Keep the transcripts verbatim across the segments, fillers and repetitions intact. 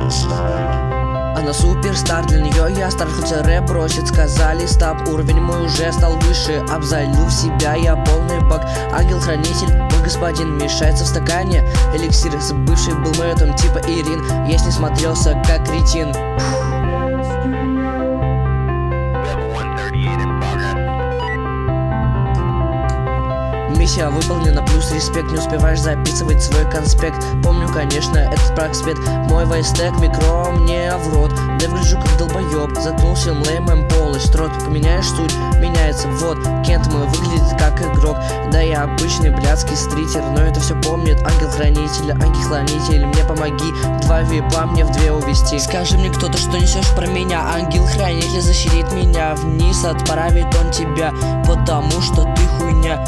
Она суперстар, для нее я стар, хотя рэп бросит, сказали стоп. Уровень мой уже стал выше, обзалил в себя я полный бак. Ангел-хранитель, мой господин, мешается в стакане эликсир. Бывший был мэтом типа Ирин, я с ней смотрелся как кретин. Миссия выполнена, плюс респект. Не успеваешь записывать свой конспект. Помню, конечно, этот проспект. Мой вайстек, микро мне в рот. Да я выгляжу как долбоеб. Заткнулся леймом полость рот. Поменяешь суть, меняется вот. Кент мой выглядит как игрок. Да я обычный блядский стритер, но это все помнит ангел-хранитель. Ангел-хранитель, мне помоги. Два випа мне в две увести. Скажи мне кто-то, что несешь про меня. Ангел-хранитель защитит меня. Вниз отправит он тебя, потому что ты хуйня.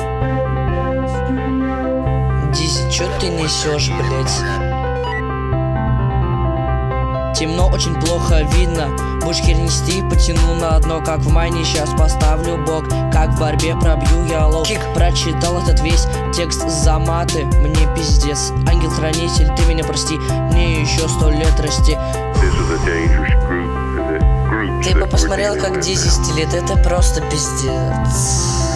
Дизи, чё ты несешь, блять? Темно, очень плохо видно. Будешь хер нести, потяну на дно. Как в майне, сейчас поставлю бок. Как в борьбе пробью я лоу. Кик, прочитал этот весь текст за маты. Мне пиздец. Ангел-хранитель, ты меня прости. Мне еще сто лет расти. Ты бы посмотрел, как Дизи стилит. Это просто пиздец.